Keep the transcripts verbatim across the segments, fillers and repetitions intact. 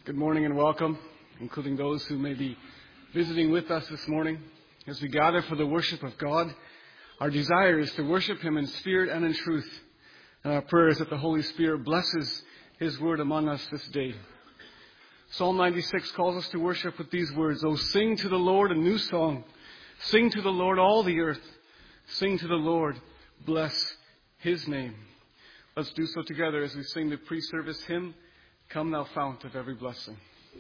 Good morning and welcome, including those who may be visiting with us this morning. As we gather for the worship of God, our desire is to worship Him in spirit and in truth. And our prayer is that the Holy Spirit blesses His word among us this day. Psalm ninety-six calls us to worship with these words, "O sing to the Lord a new song. Sing to the Lord all the earth. Sing to the Lord. Bless His name." Let's do so together as we sing the pre-service hymn, "Come Thou Fount of Every Blessing."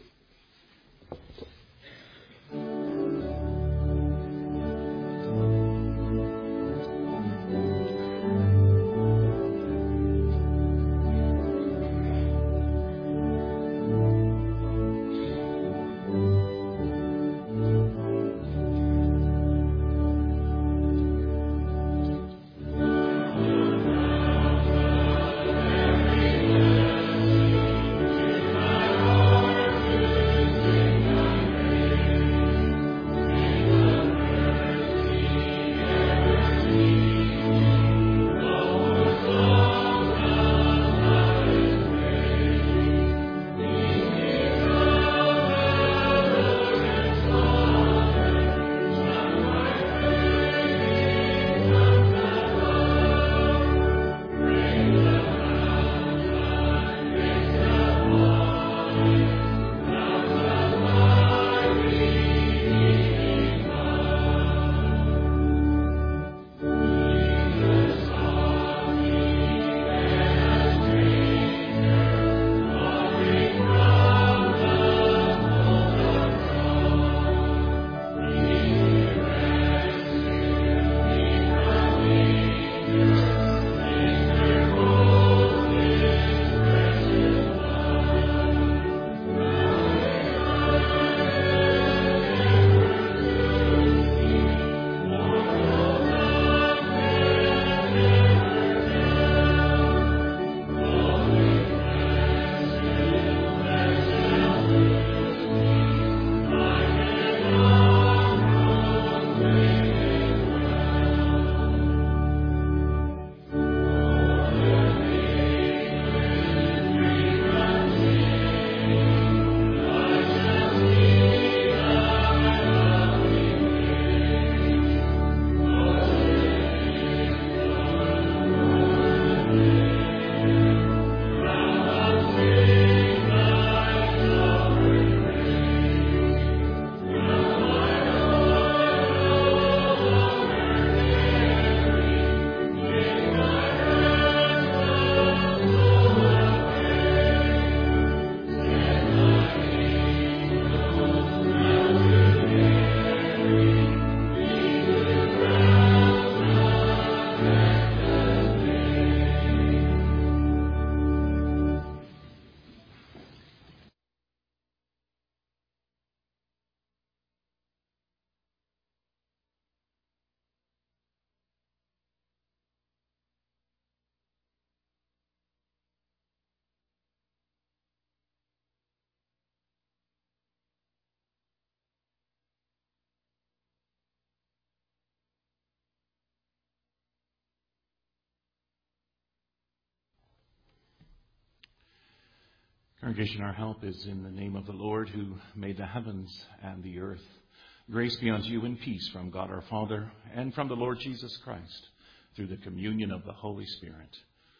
Congregation, our help is in the name of the Lord who made the heavens and the earth. Grace be unto you and peace from God our Father and from the Lord Jesus Christ through the communion of the Holy Spirit.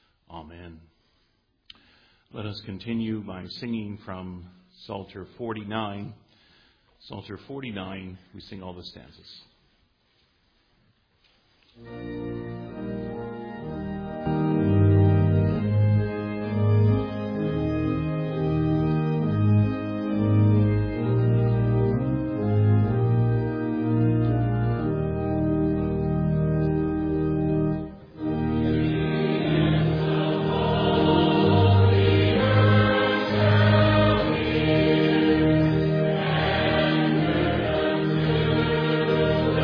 Amen. Let us continue by singing from Psalter forty-nine. Psalter forty-nine, we sing all the stanzas. Thank you.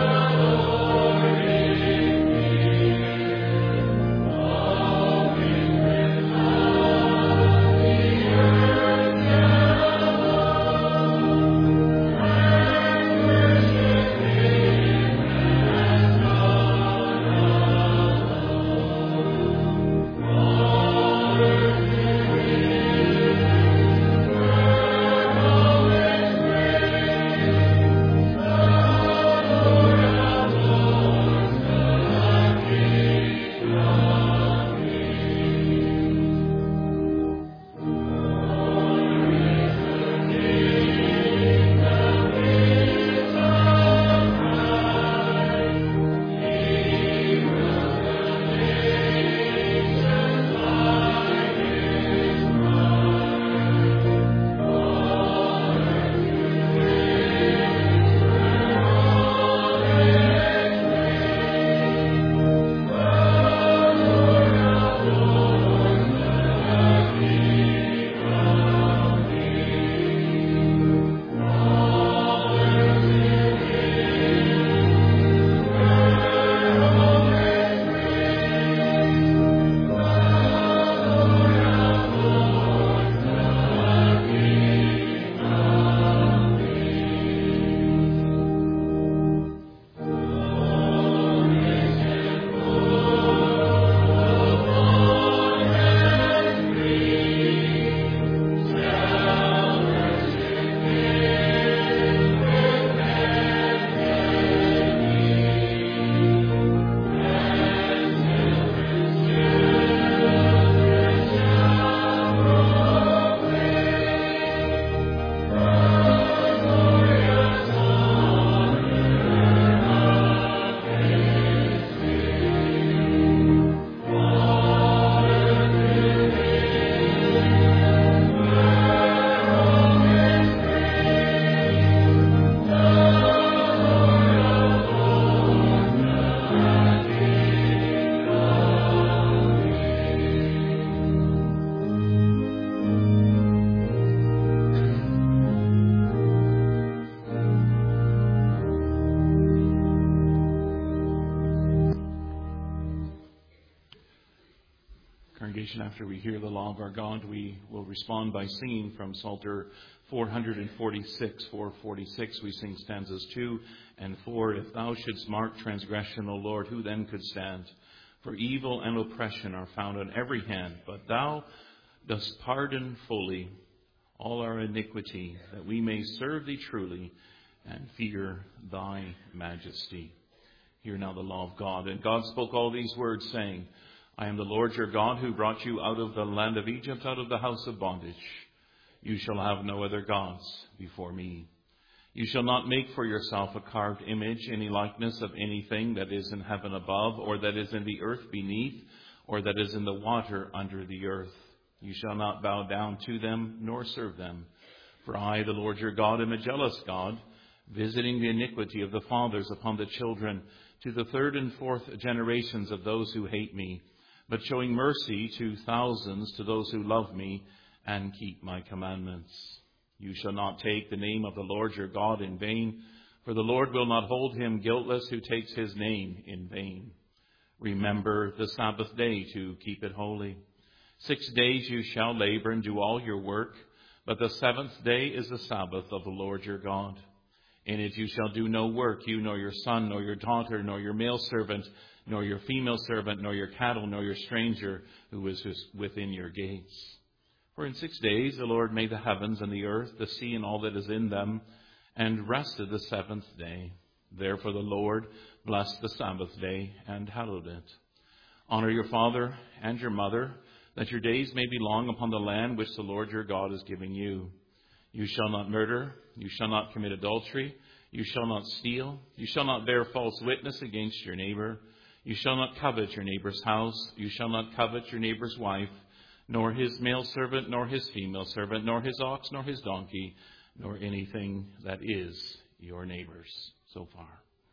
Congregation, after we hear the law of our God, we will respond by singing from Psalter four forty-six. four forty-six, we sing stanzas two and four. If thou shouldst mark transgression, O Lord, who then could stand? For evil and oppression are found on every hand, but thou dost pardon fully all our iniquity, that we may serve thee truly and fear thy majesty. Hear now the law of God. And God spoke all these words, saying, I am the Lord your God, who brought you out of the land of Egypt, out of the house of bondage. You shall have no other gods before me. You shall not make for yourself a carved image, any likeness of anything that is in heaven above, or that is in the earth beneath, or that is in the water under the earth. You shall not bow down to them, nor serve them. For I, the Lord your God, am a jealous God, visiting the iniquity of the fathers upon the children, to the third and fourth generations of those who hate me, but showing mercy to thousands, to those who love me and keep my commandments. You shall not take the name of the Lord your God in vain, for the Lord will not hold him guiltless who takes his name in vain. Remember the Sabbath day to keep it holy. Six days you shall labor and do all your work, but the seventh day is the Sabbath of the Lord your God. In it you shall do no work, you nor your son, nor your daughter, nor your male servant, nor your female servant, nor your cattle, nor your stranger who is within your gates. For in six days the Lord made the heavens and the earth, the sea and all that is in them, and rested the seventh day. Therefore the Lord blessed the Sabbath day and hallowed it. Honor your father and your mother, that your days may be long upon the land which the Lord your God is giving you. You shall not murder, you shall not commit adultery, you shall not steal, you shall not bear false witness against your neighbor, you shall not covet your neighbor's house, you shall not covet your neighbor's wife, nor his male servant, nor his female servant, nor his ox, nor his donkey, nor anything that is your neighbor's. So far.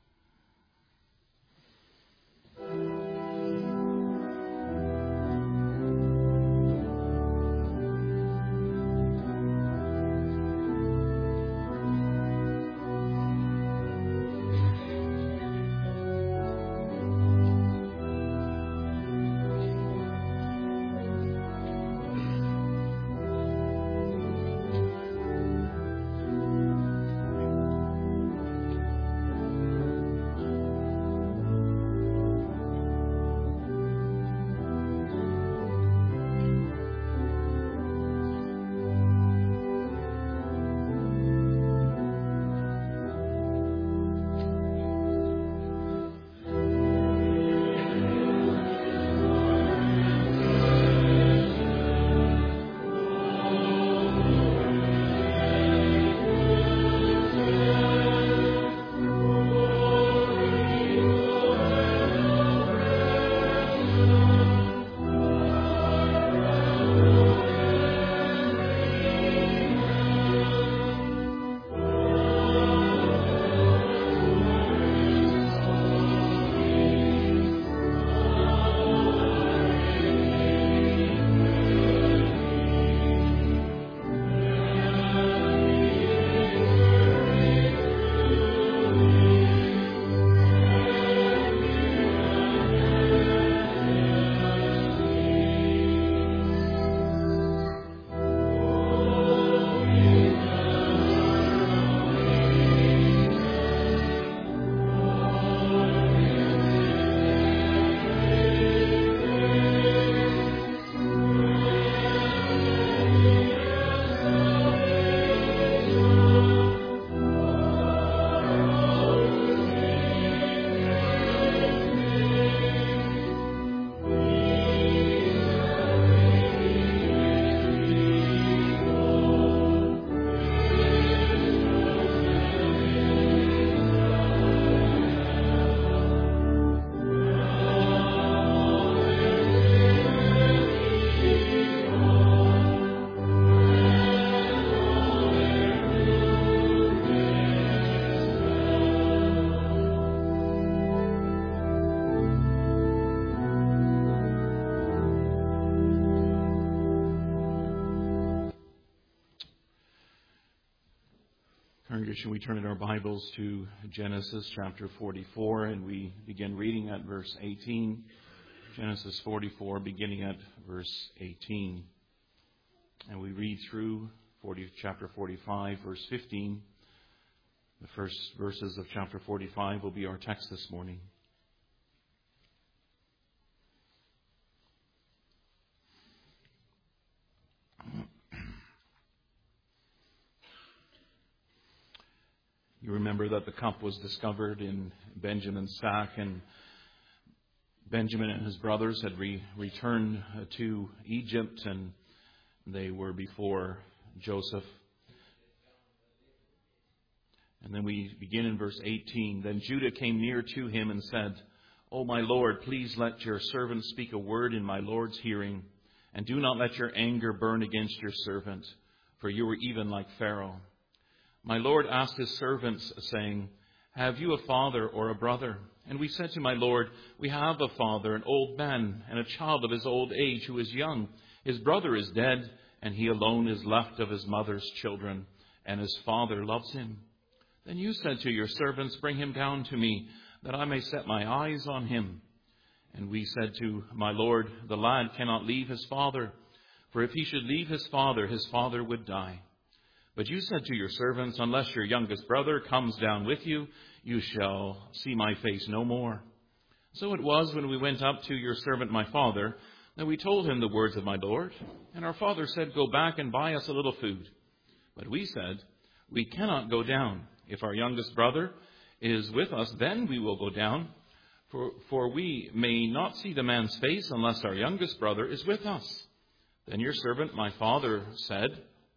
Congregation, we turn in our Bibles to Genesis chapter forty-four, and we begin reading at verse eighteen. Genesis forty-four, beginning at verse eighteen. And we read through forty, chapter forty-five, verse fifteen. The first verses of chapter forty-five will be our text this morning. You remember that the cup was discovered in Benjamin's sack, and Benjamin and his brothers had re- returned to Egypt, and they were before Joseph. And then we begin in verse eighteen. Then Judah came near to him and said, O my Lord, please let your servant speak a word in my Lord's hearing, and do not let your anger burn against your servant, for you are even like Pharaoh. My Lord asked his servants, saying, Have you a father or a brother? And we said to my Lord, We have a father, an old man, and a child of his old age who is young. His brother is dead, and he alone is left of his mother's children, and his father loves him. Then you said to your servants, Bring him down to me, that I may set my eyes on him. And we said to my Lord, The lad cannot leave his father, for if he should leave his father, his father would die. But you said to your servants, Unless your youngest brother comes down with you, you shall see my face no more. So it was when we went up to your servant my father, that we told him the words of my Lord. And our father said, Go back and buy us a little food. But we said, We cannot go down. If our youngest brother is with us, then we will go down. For, for we may not see the man's face unless our youngest brother is with us. Then your servant my father said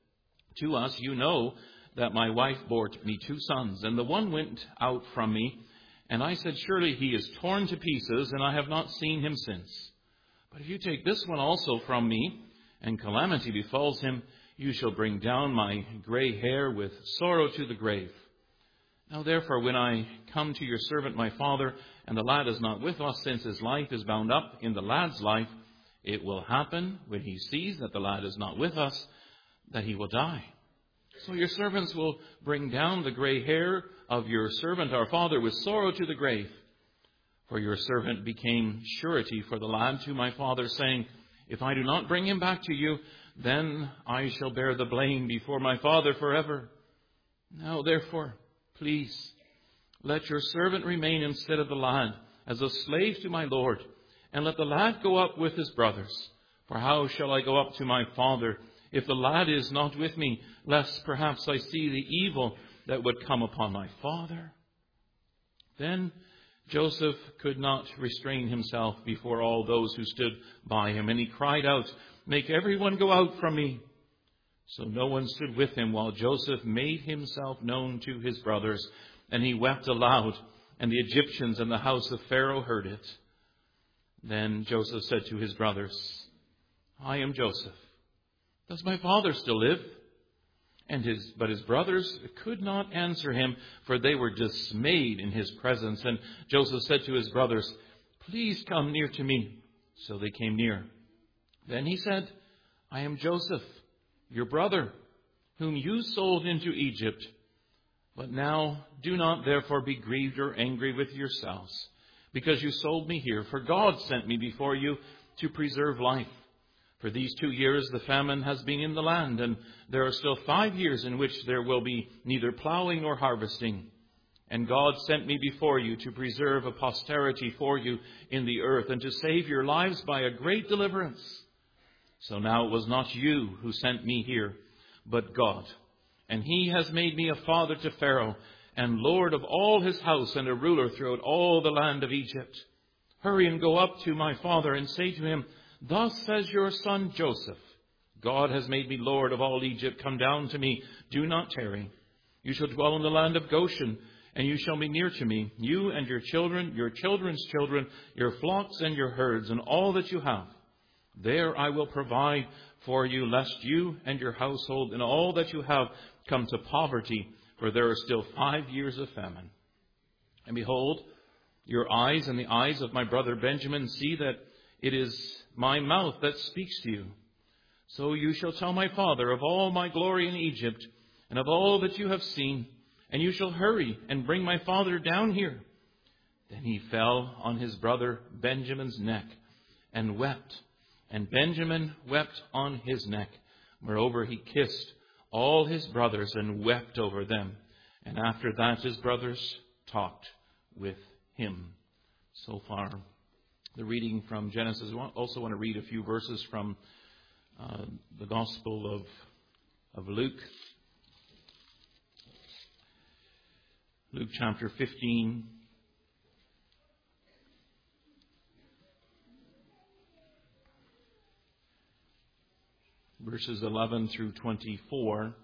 to us, You know that my wife bore me two sons, and the one went out from me, and I said, Surely he is torn to pieces, and I have not seen him since. But if you take this one also from me, and calamity befalls him, you shall bring down my gray hair with sorrow to the grave. Now therefore, when I come to your servant my father, and the lad is not with us, since his life is bound up in the lad's life, it will happen, when he sees that the lad is not with us, that he will die. So your servants will bring down the gray hair of your servant our father with sorrow to the grave. For your servant became surety for the lad to my father, saying, If I do not bring him back to you, then I shall bear the blame before my father forever. Now therefore, please, let your servant remain instead of the lad as a slave to my Lord, and let the lad go up with his brothers. For how shall I go up to my father if the lad is not with me, lest perhaps I see the evil that would come upon my father? Then Joseph could not restrain himself before all those who stood by him, and he cried out, Make everyone go out from me. So no one stood with him while Joseph made himself known to his brothers, and he wept aloud, and the Egyptians and the house of Pharaoh heard it. Then Joseph said to his brothers, I am Joseph. Does my father still live? And his, but his brothers could not answer him, for they were dismayed in his presence. And Joseph said to his brothers, Please come near to me. So they came near. Then he said, I am Joseph, your brother, whom you sold into Egypt. But now do not therefore be grieved or angry with yourselves, because you sold me here. For God sent me before you to preserve life. For these two years the famine has been in the land, and there are still five years in which there will be neither plowing nor harvesting. And God sent me before you to preserve a posterity for you in the earth, and to save your lives by a great deliverance. So now it was not you who sent me here, but God. And he has made me a father to Pharaoh, and lord of all his house, and a ruler throughout all the land of Egypt. Hurry and go up to my father, and say to him, Thus says your son Joseph, God has made me Lord of all Egypt. Come down to me. Do not tarry. You shall dwell in the land of Goshen, and you shall be near to me, you and your children, your children's children, your flocks and your herds, and all that you have. There I will provide for you, lest you and your household and all that you have come to poverty, for there are still five years of famine. And behold, your eyes and the eyes of my brother Benjamin see that it is my mouth that speaks to you. So you shall tell my father of all my glory in Egypt, and of all that you have seen, and you shall hurry and bring my father down here. Then he fell on his brother Benjamin's neck, and wept. And Benjamin wept on his neck. Moreover, he kissed all his brothers and wept over them. And after that, his brothers talked with him. So far, the reading from Genesis. I also want to read a few verses from uh, the Gospel of, of Luke. Luke chapter fifteen. Verses eleven through twenty-four.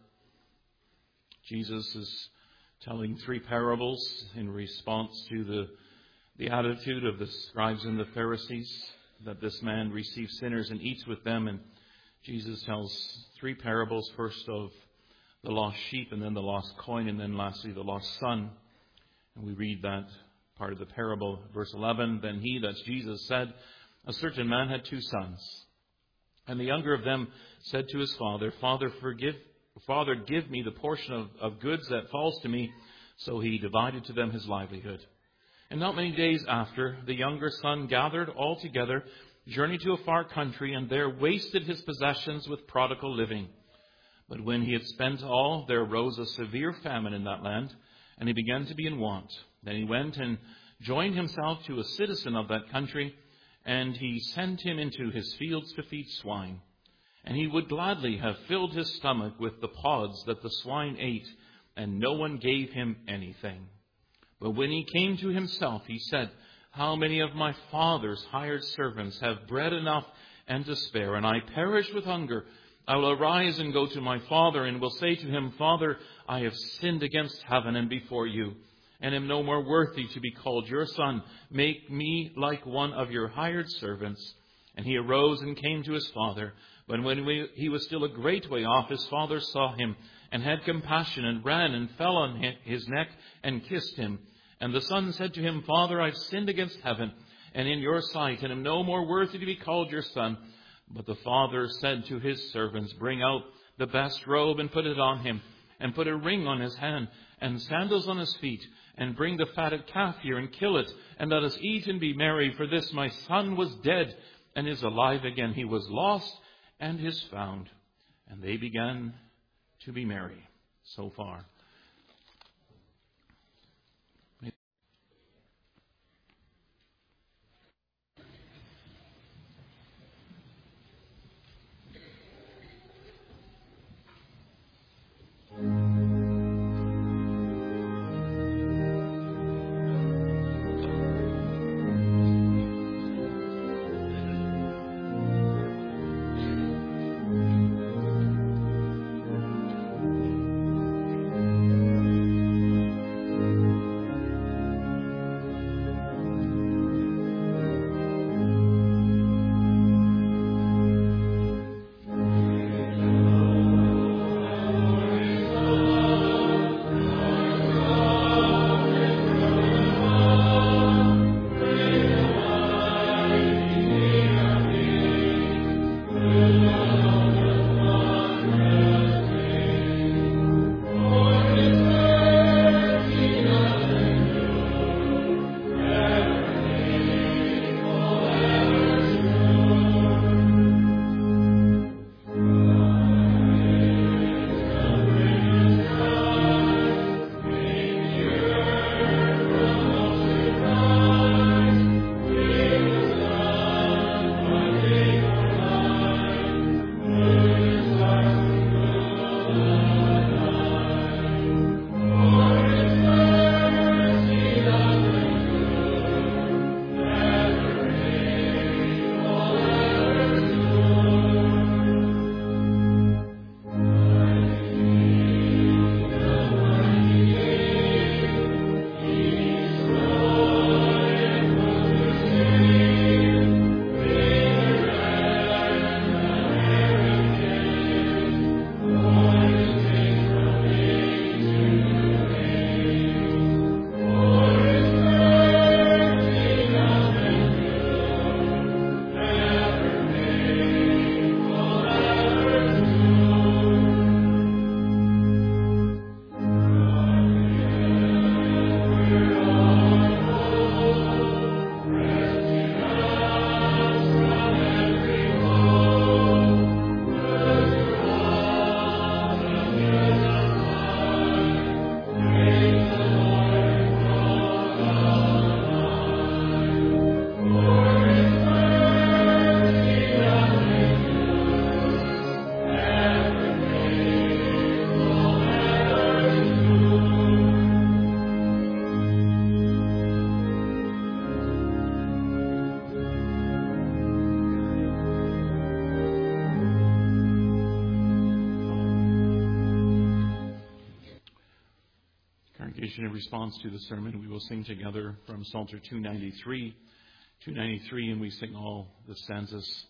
Jesus is telling three parables in response to the, the attitude of the scribes and the Pharisees, that this man receives sinners and eats with them. And Jesus tells three parables, first of the lost sheep, and then the lost coin, and then lastly the lost son. And we read that part of the parable, verse eleven. Then he, that's Jesus, said, a certain man had two sons. And the younger of them said to his father, Father, forgive, Father, give me the portion of, of goods that falls to me. So he divided to them his livelihood. And not many days after, the younger son gathered all together, journeyed to a far country, and there wasted his possessions with prodigal living. But when he had spent all, there arose a severe famine in that land, and he began to be in want. Then he went and joined himself to a citizen of that country, and he sent him into his fields to feed swine. And he would gladly have filled his stomach with the pods that the swine ate, and no one gave him anything. But when he came to himself, he said, how many of my father's hired servants have bread enough and to spare, and I perish with hunger? I will arise and go to my father, and will say to him, Father, I have sinned against heaven and before you, and am no more worthy to be called your son. Make me like one of your hired servants. And he arose and came to his father. But when we, he was still a great way off, his father saw him, and had compassion, and ran and fell on his neck and kissed him. And the son said to him, Father, I've sinned against heaven and in your sight, and am no more worthy to be called your son. But the father said to his servants, Bring out the best robe and put it on him, and put a ring on his hand, and sandals on his feet, and bring the fatted calf here, and kill it, and let us eat and be merry. For this my son was dead, and is alive again. He was lost, and is found. And they began to be merry. So far. congregation, in response to the sermon, we will sing together from Psalter two ninety-three. two ninety-three, and we sing all the stanzas.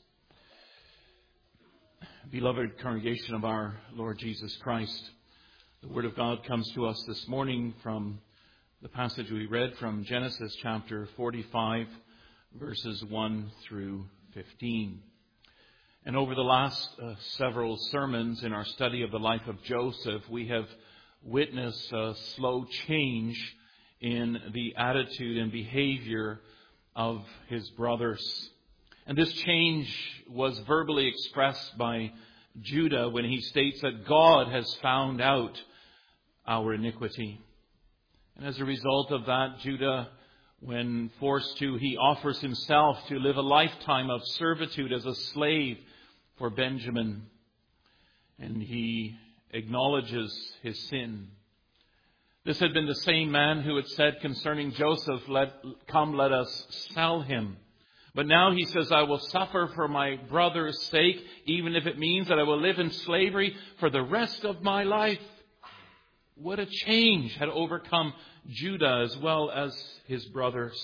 Beloved congregation of our Lord Jesus Christ, the Word of God comes to us this morning from the passage we read from Genesis chapter forty-five, verses one through fifteen. And over the last uh, several sermons in our study of the life of Joseph, we have witnessed a slow change in the attitude and behavior of his brothers. And this change was verbally expressed by Judah when he states that God has found out our iniquity. And as a result of that, Judah, when forced to, he offers himself to live a lifetime of servitude as a slave for Benjamin. And he acknowledges his sin. This had been the same man who had said concerning Joseph, let, come, let us sell him. But now he says, I will suffer for my brother's sake, even if it means that I will live in slavery for the rest of my life. What a change had overcome Judah as well as his brothers.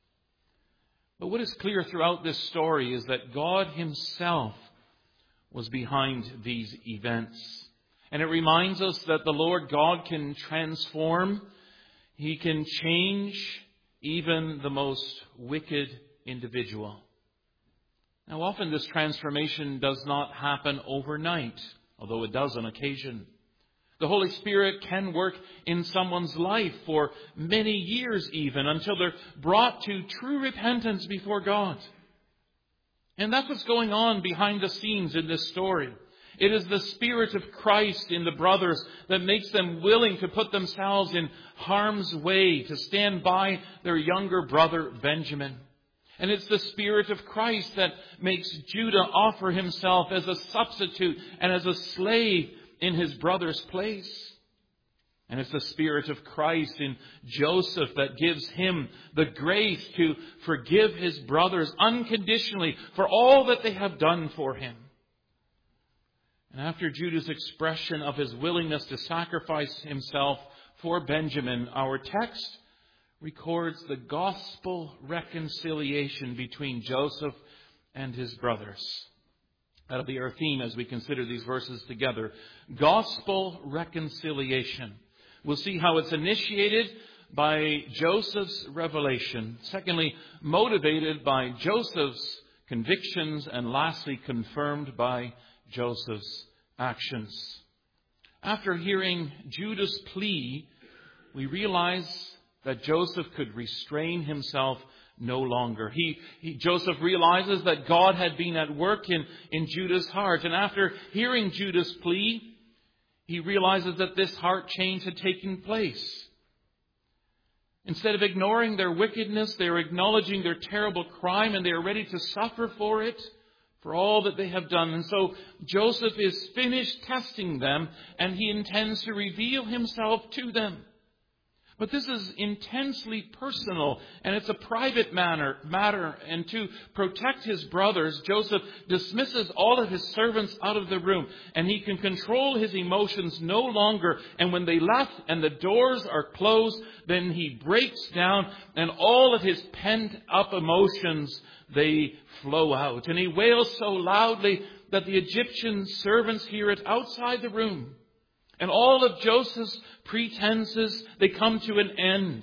But what is clear throughout this story is that God himself was behind these events. And it reminds us that the Lord God can transform. He can change even the most wicked individual. Now, often this transformation does not happen overnight, although it does on occasion. The Holy Spirit can work in someone's life for many years even, until they're brought to true repentance before God. And that's what's going on behind the scenes in this story. It is the Spirit of Christ in the brothers that makes them willing to put themselves in harm's way, to stand by their younger brother Benjamin. And it's the Spirit of Christ that makes Judah offer himself as a substitute and as a slave in his brother's place. And it's the Spirit of Christ in Joseph that gives him the grace to forgive his brothers unconditionally for all that they have done for him. And after Judah's expression of his willingness to sacrifice himself for Benjamin, our text records the gospel reconciliation between Joseph and his brothers. That'll be our theme as we consider these verses together. Gospel reconciliation. We'll see how it's initiated by Joseph's revelation. Secondly, motivated by Joseph's convictions. And lastly, confirmed by Joseph's actions. After hearing Judah's plea, we realize that Joseph could restrain himself no longer. He, he, Joseph realizes that God had been at work in, in Judah's heart. And after hearing Judah's plea, he realizes that this heart change had taken place. Instead of ignoring their wickedness, they are acknowledging their terrible crime, and they are ready to suffer for it, for all that they have done. And so Joseph is finished testing them, and he intends to reveal himself to them. But this is intensely personal, and it's a private matter, matter. And to protect his brothers, Joseph dismisses all of his servants out of the room, and he can control his emotions no longer. And when they left and the doors are closed, then he breaks down, and all of his pent-up emotions, they flow out. And he wails so loudly that the Egyptian servants hear it outside the room. And all of Joseph's pretenses, they come to an end.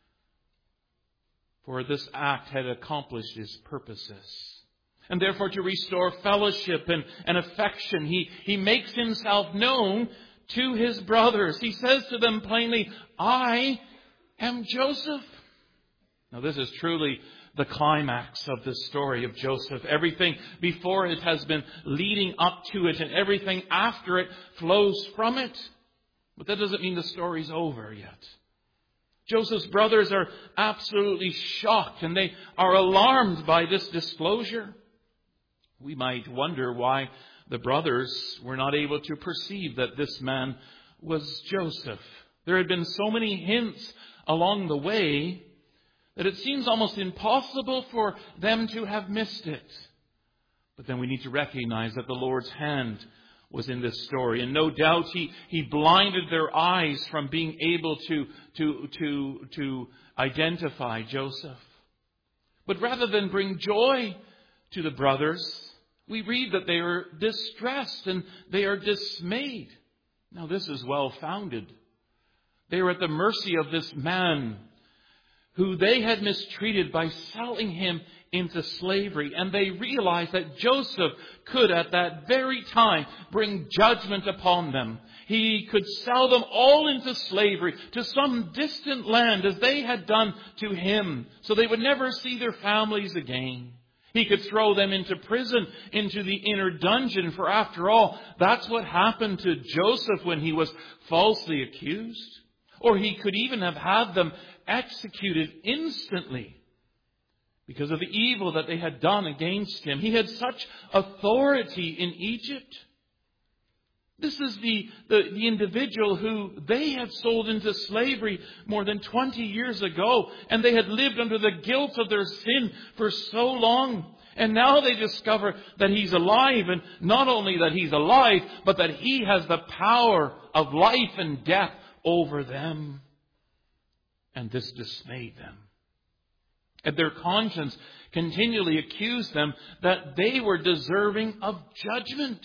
For this act had accomplished his purposes. And therefore, to restore fellowship and, and affection, he, he makes himself known to his brothers. He says to them plainly, I am Joseph. Now, this is truly the climax of the story of Joseph. Everything before it has been leading up to it, and everything after it flows from it. But that doesn't mean the story's over yet. Joseph's brothers are absolutely shocked, and they are alarmed by this disclosure. We might wonder why the brothers were not able to perceive that this man was Joseph. There had been so many hints along the way that it seems almost impossible for them to have missed it. But then we need to recognize that the Lord's hand was in this story. And no doubt he, he blinded their eyes from being able to, to, to, to identify Joseph. But rather than bring joy to the brothers, we read that they are distressed and they are dismayed. Now this is well founded. They are at the mercy of this man who they had mistreated by selling him into slavery. And they realized that Joseph could at that very time bring judgment upon them. He could sell them all into slavery to some distant land as they had done to him, so they would never see their families again. He could throw them into prison, into the inner dungeon, for after all, that's what happened to Joseph when he was falsely accused. Or he could even have had them executed instantly because of the evil that they had done against him. He had such authority in Egypt. This is the, the, the individual who they had sold into slavery more than twenty years ago. And they had lived under the guilt of their sin for so long. And now they discover that he's alive. And not only that he's alive, but that he has the power of life and death over them. And this dismayed them. And their conscience continually accused them that they were deserving of judgment.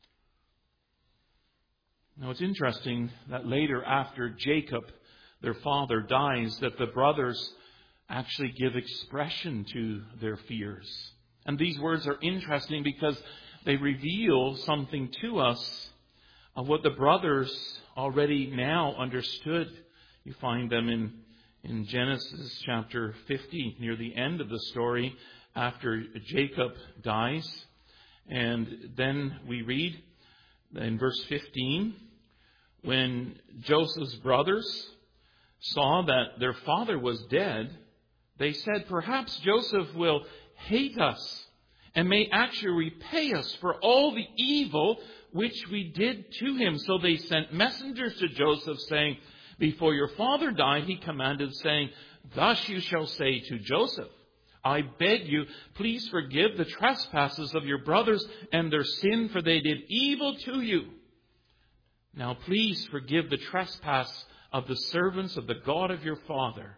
Now it's interesting that later, after Jacob, their father, dies, that the brothers actually give expression to their fears. And these words are interesting because they reveal something to us of what the brothers already now understood. You find them in, in Genesis chapter fifty, near the end of the story, after Jacob dies. And then we read in verse fifteen, when Joseph's brothers saw that their father was dead, they said, "Perhaps Joseph will hate us and may actually repay us for all the evil which we did to him." So they sent messengers to Joseph, saying, "Before your father died, he commanded, saying, 'Thus you shall say to Joseph, I beg you, please forgive the trespasses of your brothers and their sin, for they did evil to you. Now please forgive the trespass of the servants of the God of your father.'"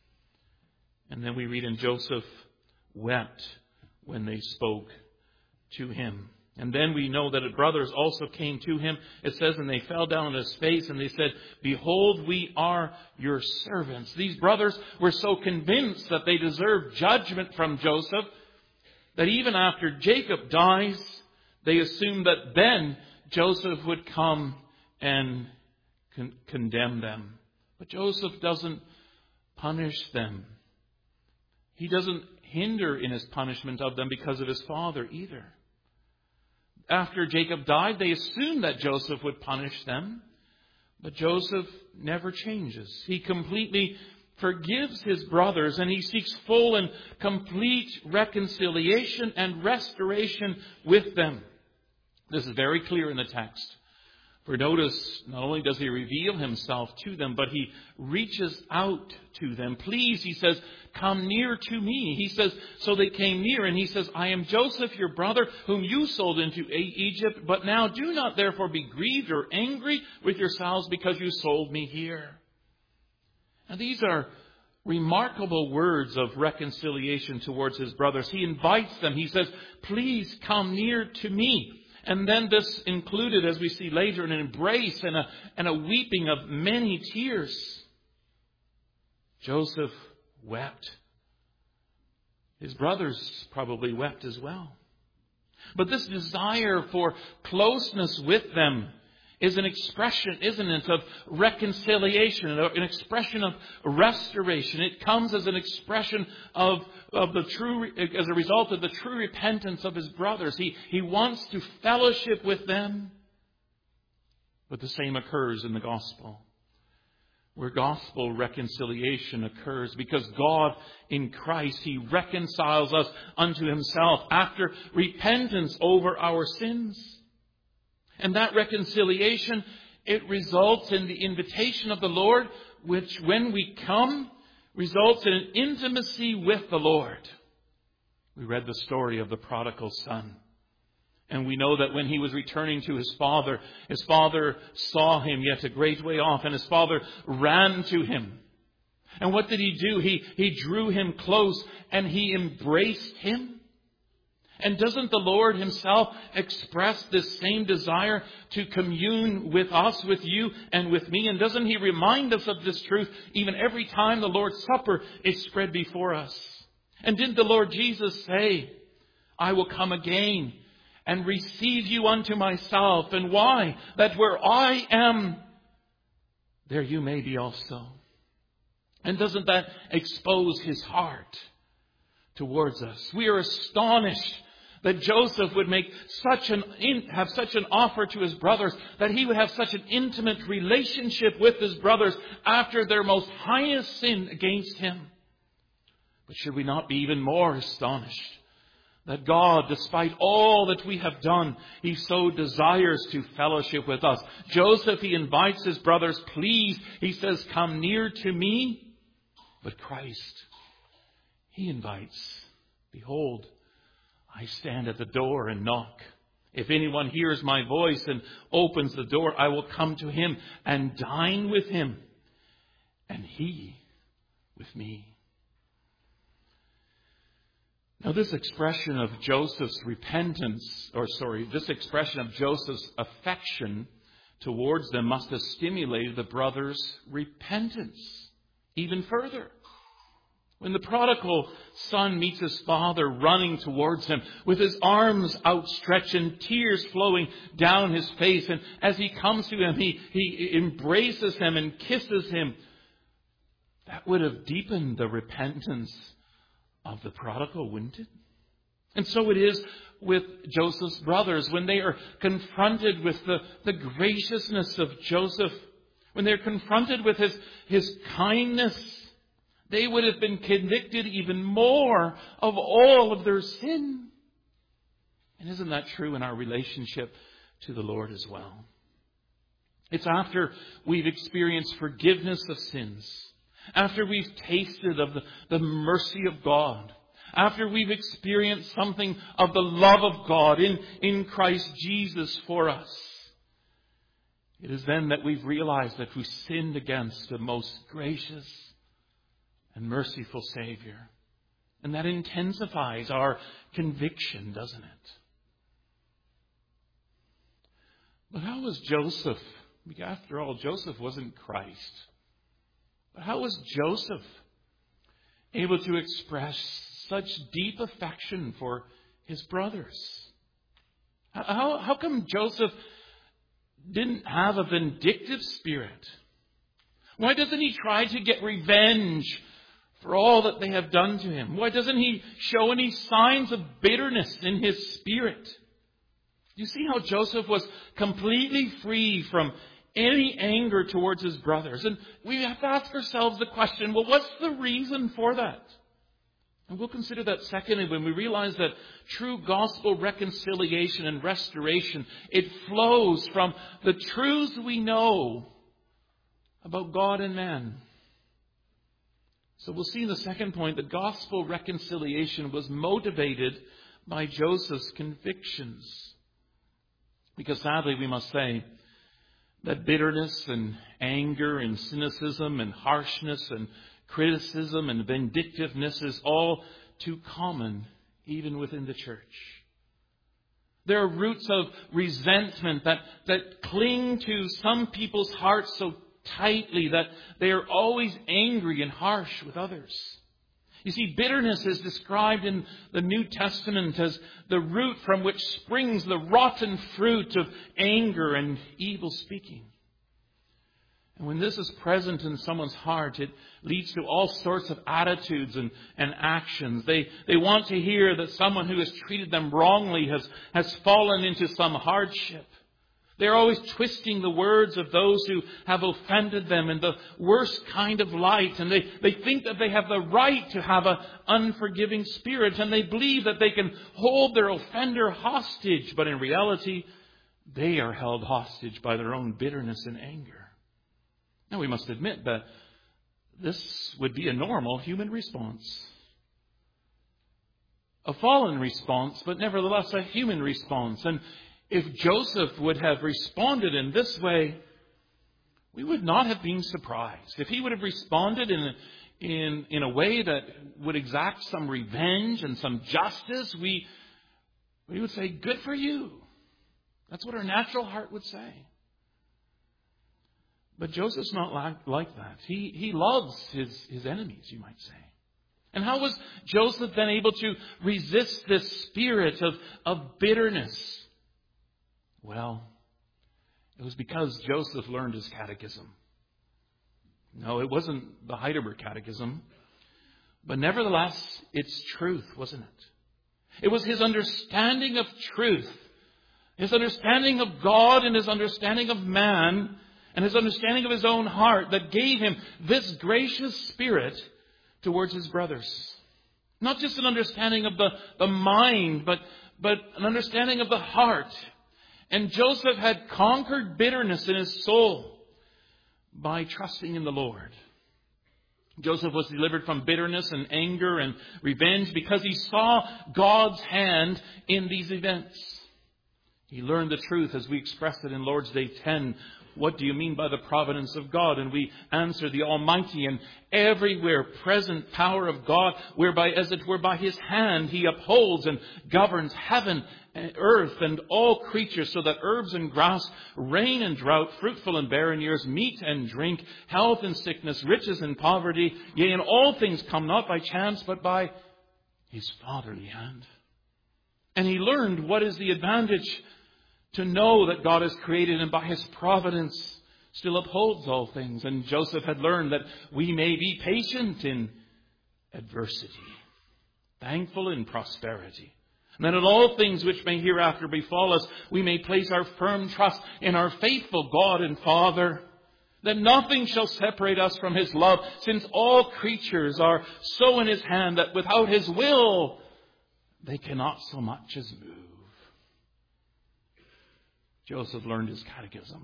And then we read, "And Joseph wept when they spoke to him." And then we know that the brothers also came to him. It says, "And they fell down on his face and they said, 'Behold, we are your servants.'" These brothers were so convinced that they deserved judgment from Joseph that even after Jacob dies, they assumed that then Joseph would come and con- condemn them. But Joseph doesn't punish them. He doesn't hinder in his punishment of them because of his father either. After Jacob died, they assumed that Joseph would punish them. But Joseph never changes. He completely forgives his brothers, and he seeks full and complete reconciliation and restoration with them. This is very clear in the text. For notice, not only does he reveal himself to them, but he reaches out to them. "Please," he says, "come near to me." He says, so they came near, and he says, "I am Joseph, your brother, whom you sold into Egypt. But now do not therefore be grieved or angry with yourselves because you sold me here." Now these are remarkable words of reconciliation towards his brothers. He invites them. He says, "Please come near to me." And then this included, as we see later, an embrace and a, and a weeping of many tears. Joseph wept. His brothers probably wept as well. But this desire for closeness with them is an expression, isn't it, of reconciliation, an expression of restoration. It comes as an expression of, of the true, as a result of the true repentance of his brothers. He, he wants to fellowship with them. But the same occurs in the gospel, where gospel reconciliation occurs, because God in Christ, He reconciles us unto Himself after repentance over our sins. And that reconciliation, it results in the invitation of the Lord, which when we come, results in an intimacy with the Lord. We read the story of the prodigal son. And we know that when he was returning to his father, his father saw him yet a great way off, and his father ran to him. And what did he do? He, he drew him close and he embraced him. And doesn't the Lord himself express this same desire to commune with us, with you, and with me? And doesn't he remind us of this truth even every time the Lord's Supper is spread before us? And didn't the Lord Jesus say, I will come again and receive you unto myself? And why? That where I am, there you may be also. And doesn't that expose his heart towards us? We are astonished that Joseph would make such an in, have such an offer to his brothers, that he would have such an intimate relationship with his brothers after their most heinous sin against him. But should we not be even more astonished that God, despite all that we have done, he so desires to fellowship with us? Joseph, he invites his brothers, please, he says, come near to me. But Christ, he invites, behold, I stand at the door and knock. If anyone hears my voice and opens the door, I will come to him and dine with him, and he with me. Now this expression of Joseph's repentance, or sorry, this expression of Joseph's affection towards them must have stimulated the brothers' repentance even further. When the prodigal son meets his father running towards him with his arms outstretched and tears flowing down his face, and as he comes to him, he, he embraces him and kisses him, that would have deepened the repentance of the prodigal, wouldn't it? And so it is with Joseph's brothers. When they are confronted with the, the graciousness of Joseph, when they're confronted with his, his kindness, they would have been convicted even more of all of their sin. And isn't that true in our relationship to the Lord as well? It's after we've experienced forgiveness of sins, after we've tasted of the, the mercy of God, after we've experienced something of the love of God in, in Christ Jesus for us, it is then that we've realized that we sinned against a most gracious and merciful Savior. And that intensifies our conviction, doesn't it? But how was Joseph? After all, Joseph wasn't Christ. But how was Joseph able to express such deep affection for his brothers? How, how come Joseph didn't have a vindictive spirit? Why doesn't he try to get revenge for all that they have done to him? Why doesn't he show any signs of bitterness in his spirit? You see how Joseph was completely free from any anger towards his brothers. And we have to ask ourselves the question, well, what's the reason for that? And we'll consider that secondly when we realize that true gospel reconciliation and restoration, it flows from the truths we know about God and man. So we'll see in the second point that gospel reconciliation was motivated by Joseph's convictions. Because sadly we must say that bitterness and anger and cynicism and harshness and criticism and vindictiveness is all too common even within the church. There are roots of resentment that, that cling to some people's hearts so tightly that they are always angry and harsh with others. You see, bitterness is described in the New Testament as the root from which springs the rotten fruit of anger and evil speaking. And when this is present in someone's heart, it leads to all sorts of attitudes and, and actions. They, they want to hear that someone who has treated them wrongly has, has fallen into some hardship. They're always twisting the words of those who have offended them in the worst kind of light. And they, they think that they have the right to have an unforgiving spirit. And they believe that they can hold their offender hostage. But in reality, they are held hostage by their own bitterness and anger. Now we must admit that this would be a normal human response. a fallen response, but nevertheless a human response. And if Joseph would have responded in this way, we would not have been surprised. If he would have responded in a, in, in a way that would exact some revenge and some justice, we, we would say, good for you. That's what our natural heart would say. But Joseph's not like, like that. He, he loves his, his enemies, you might say. And how was Joseph then able to resist this spirit of, of bitterness? Well, it was because Joseph learned his catechism. No, it wasn't the Heidelberg Catechism. But nevertheless, it's truth, wasn't it? It was his understanding of truth. His understanding of God and his understanding of man and his understanding of his own heart that gave him this gracious spirit towards his brothers. Not just an understanding of the, the mind, but, but an understanding of the heart. And Joseph had conquered bitterness in his soul by trusting in the Lord. Joseph was delivered from bitterness and anger and revenge because he saw God's hand in these events. He learned the truth as we expressed it in Lord's Day ten. What do you mean by the providence of God? And we answer the almighty and everywhere present power of God, whereby as it were by his hand he upholds and governs heaven and earth and all creatures, so that herbs and grass, rain and drought, fruitful and barren years, meat and drink, health and sickness, riches and poverty, yea, and all things come not by chance, but by his fatherly hand. And he learned what is the advantage to know that God has created and by his providence still upholds all things. And Joseph had learned that we may be patient in adversity, thankful in prosperity. And that in all things which may hereafter befall us, we may place our firm trust in our faithful God and Father, that nothing shall separate us from his love, since all creatures are so in his hand that without his will they cannot so much as move. Joseph learned his catechism.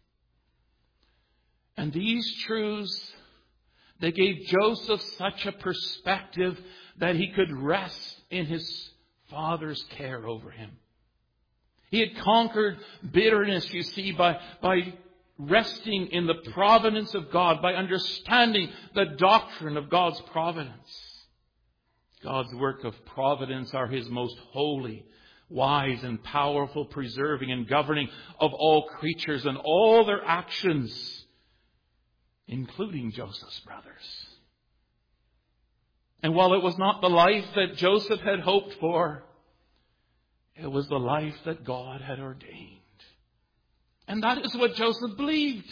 And these truths, they gave Joseph such a perspective that he could rest in his Father's care over him. He had conquered bitterness, you see, by, by resting in the providence of God, by understanding the doctrine of God's providence. God's work of providence are his most holy, wise and powerful preserving and governing of all creatures and all their actions, including Joseph's brothers. And while it was not the life that Joseph had hoped for, it was the life that God had ordained. And that is what Joseph believed.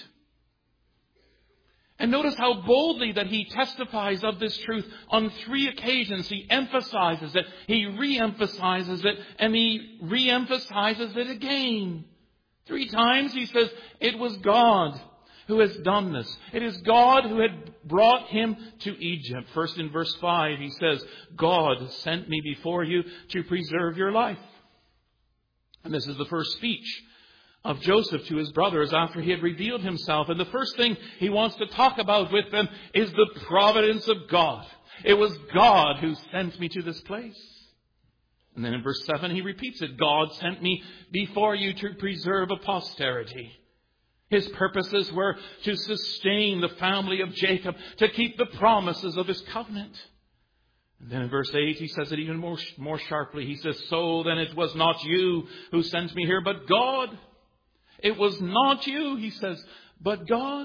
And notice how boldly that he testifies of this truth on three occasions. He emphasizes it, he re-emphasizes it, and he re-emphasizes it again. Three times he says, it was God who has done this. It is God who had brought him to Egypt. First in verse five, he says, God sent me before you to preserve your life. And this is the first speech of Joseph to his brothers after he had revealed himself. And the first thing he wants to talk about with them is the providence of God. It was God who sent me to this place. And then in verse seven he repeats it. God sent me before you to preserve a posterity. His purposes were to sustain the family of Jacob, to keep the promises of his covenant. And then in verse eight he says it even more, more sharply. He says, so then it was not you who sent me here, but God. It was not you, he says, but God.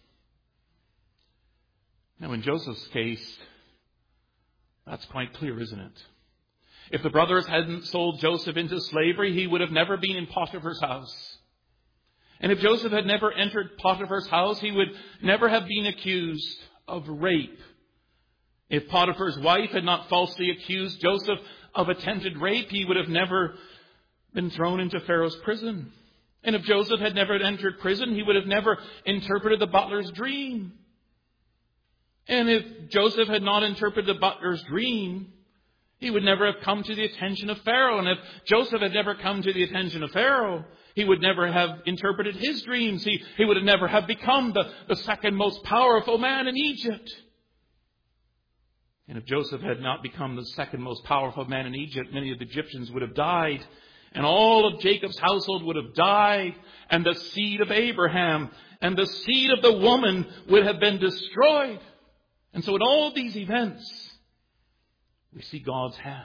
Now in Joseph's case, that's quite clear, isn't it? If the brothers hadn't sold Joseph into slavery, he would have never been in Potiphar's house. And if Joseph had never entered Potiphar's house, he would never have been accused of rape. If Potiphar's wife had not falsely accused Joseph of attempted rape, he would have never been thrown into Pharaoh's prison. And if Joseph had never entered prison, he would have never interpreted the butler's dream. And if Joseph had not interpreted the butler's dream, he would never have come to the attention of Pharaoh. And if Joseph had never come to the attention of Pharaoh, he would never have interpreted his dreams. He, he would have never have become the, the second most powerful man in Egypt. And if Joseph had not become the second most powerful man in Egypt, many of the Egyptians would have died. And all of Jacob's household would have died. And the seed of Abraham and the seed of the woman would have been destroyed. And so in all these events, we see God's hand.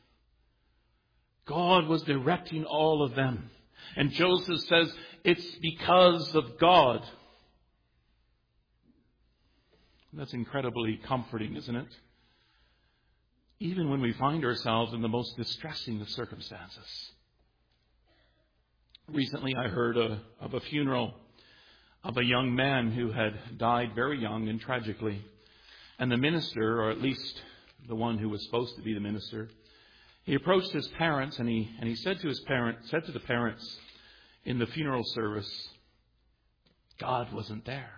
God was directing all of them. And Joseph says, it's because of God. That's incredibly comforting, isn't it? Even when we find ourselves in the most distressing of circumstances. Recently I heard a, of a funeral of a young man who had died very young and tragically. And the minister, or at least the one who was supposed to be the minister, he approached his parents and he and he said to his parents, said to the parents in the funeral service, God wasn't there.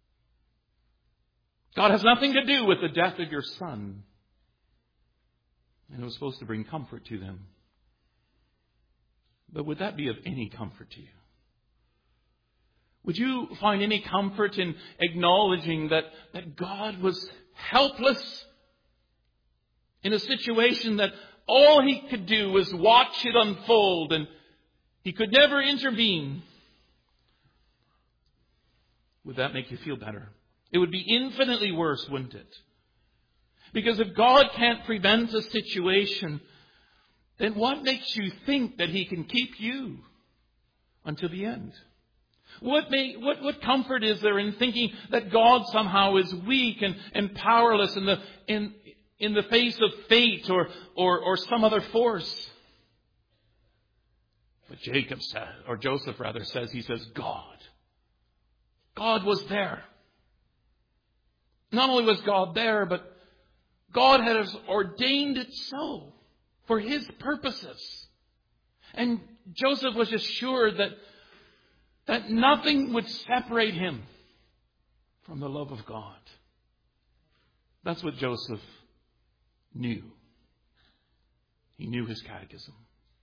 God has nothing to do with the death of your son. And it was supposed to bring comfort to them. But would that be of any comfort to you? Would you find any comfort in acknowledging that, that God was helpless in a situation that all he could do was watch it unfold and he could never intervene? Would that make you feel better? It would be infinitely worse, wouldn't it? Because if God can't prevent a situation, then what makes you think that he can keep you until the end? What, may, what, what comfort is there in thinking that God somehow is weak and, and powerless in the, in, in the face of fate or, or, or some other force? But Jacob says, or Joseph rather says, he says, God. God was there. Not only was God there, but God has ordained it so for his purposes. And Joseph was assured that, that nothing would separate him from the love of God. That's what Joseph knew. He knew his catechism.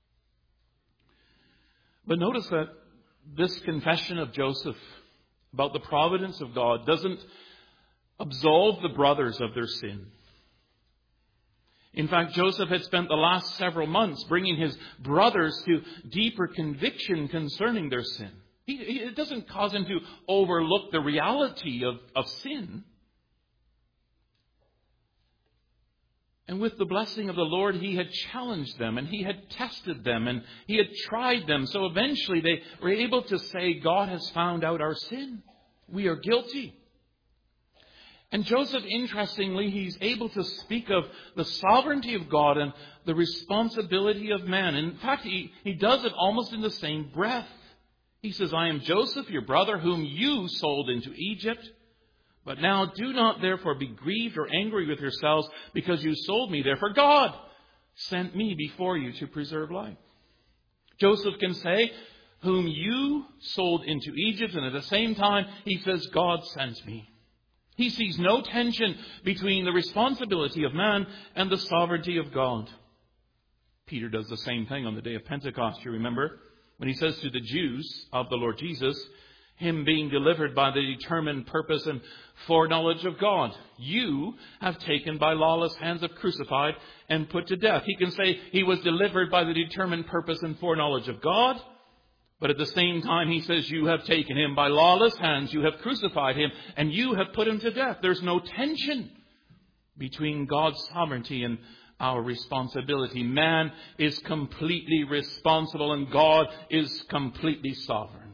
But notice that this confession of Joseph about the providence of God doesn't absolve the brothers of their sin. In fact, Joseph had spent the last several months bringing his brothers to deeper conviction concerning their sin. He, he, it doesn't cause him to overlook the reality of, of sin. And with the blessing of the Lord, he had challenged them and he had tested them and he had tried them. So eventually they were able to say, God has found out our sin. We are guilty. And Joseph, interestingly, he's able to speak of the sovereignty of God and the responsibility of man. In fact, he, he does it almost in the same breath. He says, I am Joseph, your brother, whom you sold into Egypt. But now do not therefore be grieved or angry with yourselves because you sold me there. For God sent me before you to preserve life. Joseph can say, whom you sold into Egypt. And at the same time, he says, God sent me. He sees no tension between the responsibility of man and the sovereignty of God. Peter does the same thing on the day of Pentecost, you remember, when he says to the Jews of the Lord Jesus, him being delivered by the determined purpose and foreknowledge of God, you have taken by lawless hands have crucified and put to death. He can say he was delivered by the determined purpose and foreknowledge of God. But at the same time, he says, you have taken him by lawless hands, you have crucified him, and you have put him to death. There's no tension between God's sovereignty and our responsibility. Man is completely responsible, and God is completely sovereign.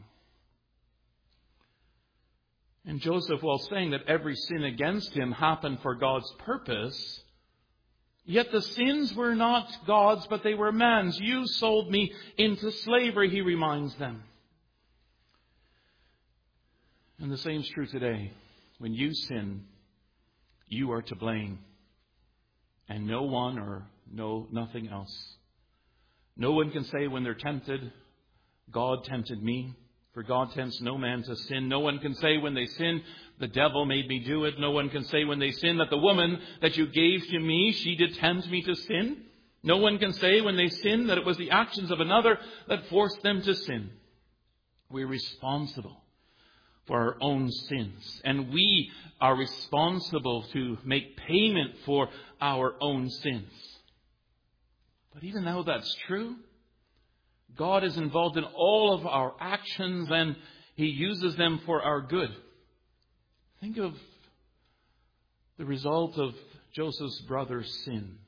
And Joseph, while saying that every sin against him happened for God's purpose, yet the sins were not God's, but they were man's. You sold me into slavery, he reminds them. And the same is true today. When you sin, you are to blame. And no one or no nothing else. No one can say when they're tempted, God tempted me. For God tempts no man to sin. No one can say when they sin, the devil made me do it. No one can say when they sin that the woman that you gave to me, she did tempt me to sin. No one can say when they sin that it was the actions of another that forced them to sin. We're responsible for our own sins. And we are responsible to make payment for our own sins. But even though that's true, God is involved in all of our actions and He uses them for our good. Think of the result of Joseph's brother's sin.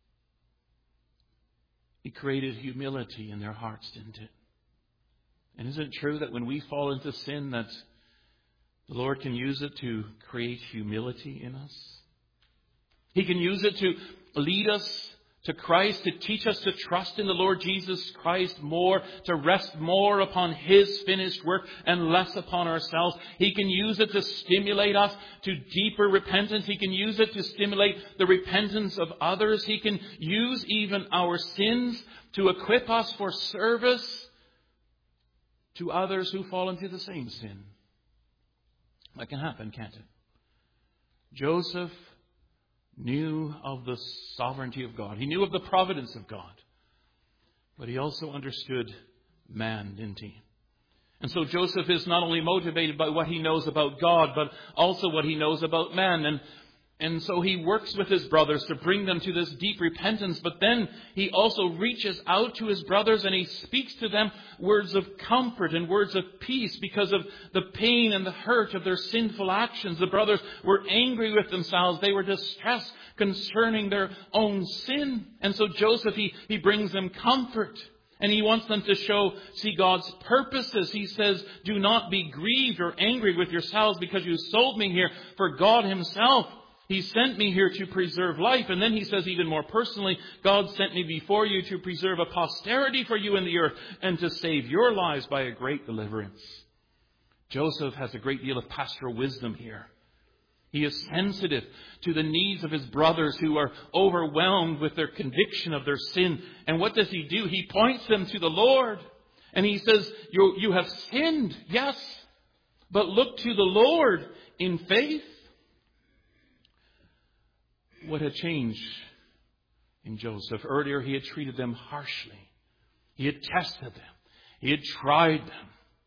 He created humility in their hearts, didn't it? And isn't it true that when we fall into sin that the Lord can use it to create humility in us? He can use it to lead us to Christ, to teach us to trust in the Lord Jesus Christ more, to rest more upon His finished work and less upon ourselves. He can use it to stimulate us to deeper repentance. He can use it to stimulate the repentance of others. He can use even our sins to equip us for service to others who fall into the same sin. That can happen, can't it? Joseph knew of the sovereignty of God. He knew of the providence of God. But he also understood man, didn't he? And so Joseph is not only motivated by what he knows about God, but also what he knows about man. And, and so he works with his brothers to bring them to this deep repentance. But then he also reaches out to his brothers and he speaks to them words of comfort and words of peace because of the pain and the hurt of their sinful actions. The brothers were angry with themselves. They were distressed concerning their own sin. And so Joseph, he, he brings them comfort. And he wants them to show, see God's purposes. He says, do not be grieved or angry with yourselves because you sold me here, for God Himself, He sent me here to preserve life. And then he says even more personally, God sent me before you to preserve a posterity for you in the earth and to save your lives by a great deliverance. Joseph has a great deal of pastoral wisdom here. He is sensitive to the needs of his brothers who are overwhelmed with their conviction of their sin. And what does he do? He points them to the Lord. And he says, you, you have sinned, yes, but look to the Lord in faith. What had changed in Joseph? Earlier he had treated them harshly. He had tested them. He had tried them.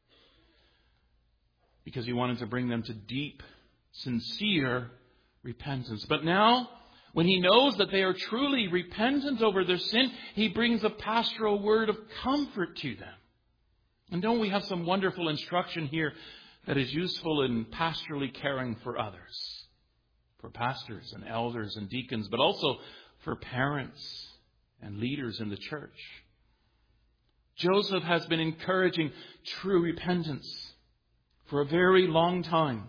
Because he wanted to bring them to deep, sincere repentance. But now, when he knows that they are truly repentant over their sin, he brings a pastoral word of comfort to them. And don't we have some wonderful instruction here that is useful in pastorally caring for others? For pastors and elders and deacons, but also for parents and leaders in the church. Joseph has been encouraging true repentance for a very long time.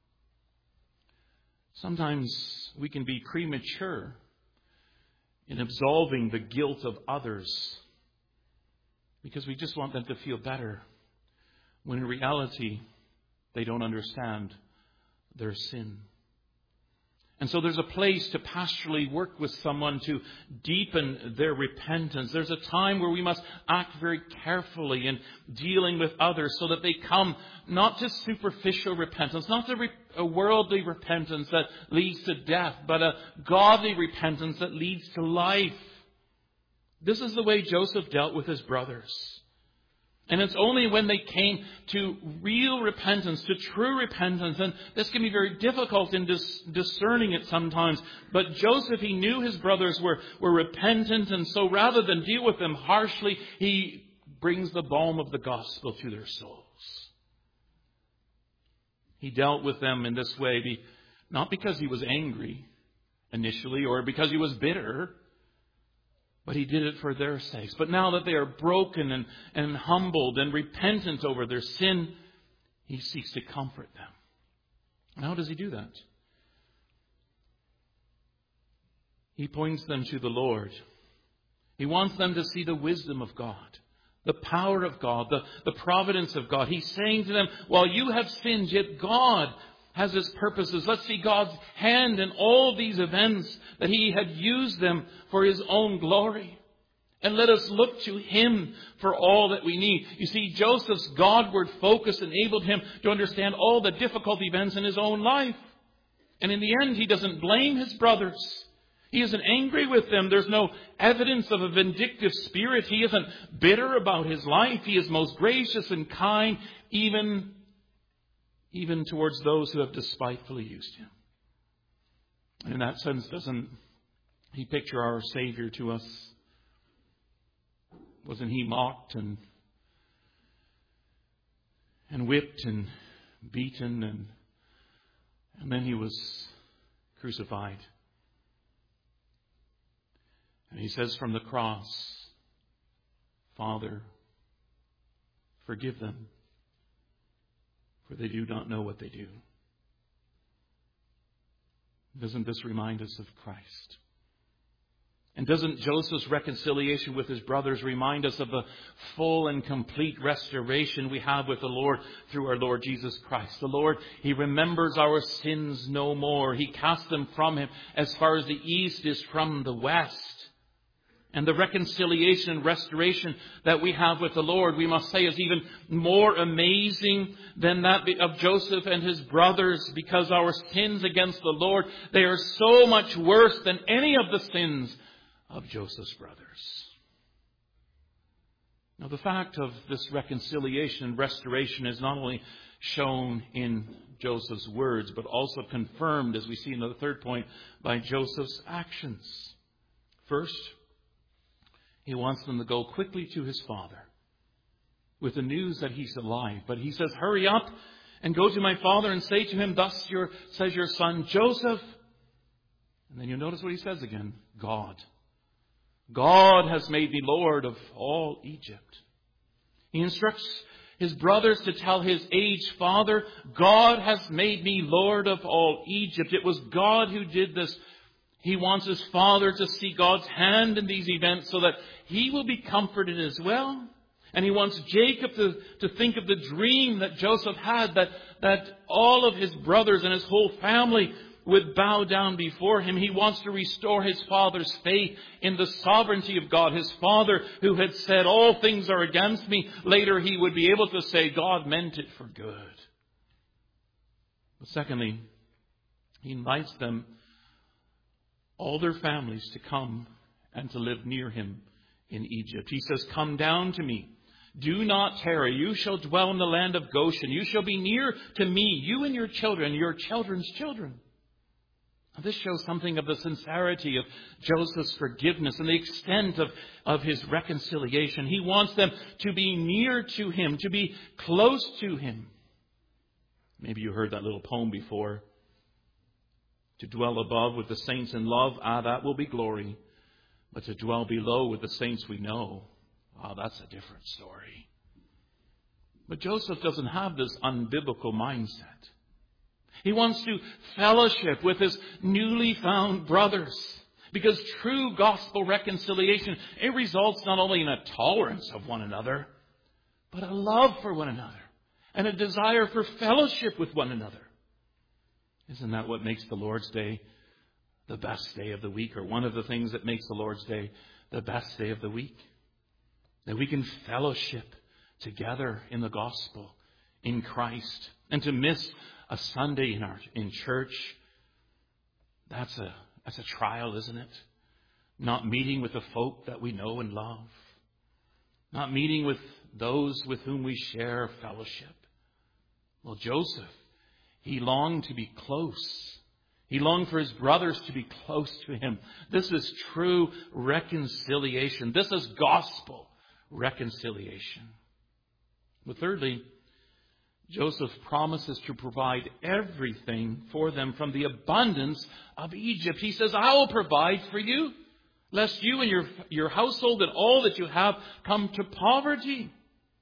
Sometimes we can be premature in absolving the guilt of others because we just want them to feel better, when in reality they don't understand their sin. And so there's a place to pastorally work with someone to deepen their repentance. There's a time where we must act very carefully in dealing with others so that they come not to superficial repentance, not to re- a worldly repentance that leads to death, but a godly repentance that leads to life. This is the way Joseph dealt with his brothers. And it's only when they came to real repentance, to true repentance, and this can be very difficult in dis- discerning it sometimes. But Joseph, he knew his brothers were, were repentant, and so rather than deal with them harshly, he brings the balm of the gospel to their souls. He dealt with them in this way, be, not because he was angry initially or because he was bitter, but he did it for their sakes. But now that they are broken and, and humbled and repentant over their sin, he seeks to comfort them. And how does he do that? He points them to the Lord. He wants them to see the wisdom of God, the power of God, the, the providence of God. He's saying to them, while you have sinned, yet God has His purposes. Let's see God's hand in all these events, that He had used them for His own glory. And let us look to Him for all that we need. You see, Joseph's Godward focus enabled him to understand all the difficult events in his own life. And in the end, he doesn't blame his brothers. He isn't angry with them. There's no evidence of a vindictive spirit. He isn't bitter about his life. He is most gracious and kind, even even towards those who have despitefully used him. And in that sense, doesn't he picture our Savior to us? Wasn't he mocked and and whipped and beaten, and and then he was crucified? And he says from the cross, Father, forgive them, for they do not know what they do. Doesn't this remind us of Christ? And doesn't Joseph's reconciliation with his brothers remind us of the full and complete restoration we have with the Lord through our Lord Jesus Christ? The Lord, He remembers our sins no more. He casts them from Him as far as the east is from the west. And the reconciliation and restoration that we have with the Lord, we must say, is even more amazing than that of Joseph and his brothers, because our sins against the Lord, they are so much worse than any of the sins of Joseph's brothers. Now, the fact of this reconciliation and restoration is not only shown in Joseph's words, but also confirmed, as we see in the third point, by Joseph's actions. First, he wants them to go quickly to his father with the news that he's alive. But he says, hurry up and go to my father and say to him, thus your, says your son Joseph. And then you'll notice what he says again. God. God has made me Lord of all Egypt. He instructs his brothers to tell his aged father, God has made me Lord of all Egypt. It was God who did this. He wants his father to see God's hand in these events so that he will be comforted as well. And he wants Jacob to, to think of the dream that Joseph had, that, that all of his brothers and his whole family would bow down before him. He wants to restore his father's faith in the sovereignty of God. His father who had said, all things are against me. Later he would be able to say, God meant it for good. But secondly, he invites them, all their families, to come and to live near him in Egypt. He says, come down to me. Do not tarry. You shall dwell in the land of Goshen. You shall be near to me, you and your children, your children's children. Now, this shows something of the sincerity of Joseph's forgiveness and the extent of, of his reconciliation. He wants them to be near to him, to be close to him. Maybe you heard that little poem before. To dwell above with the saints in love, ah, that will be glory. But to dwell below with the saints we know, ah, that's a different story. But Joseph doesn't have this unbiblical mindset. He wants to fellowship with his newly found brothers. Because true gospel reconciliation, it results not only in a tolerance of one another, but a love for one another and a desire for fellowship with one another. Isn't that what makes the Lord's Day the best day of the week, or one of the things that makes the Lord's Day the best day of the week? That we can fellowship together in the gospel, in Christ. And to miss a Sunday in our in church, that's a that's a trial, isn't it? Not meeting with the folk that we know and love. Not meeting with those with whom we share fellowship. Well, Joseph, he longed to be close. He longed for his brothers to be close to him. This is true reconciliation. This is gospel reconciliation. But thirdly, Joseph promises to provide everything for them from the abundance of Egypt. He says, I will provide for you, lest you and your, your household and all that you have come to poverty.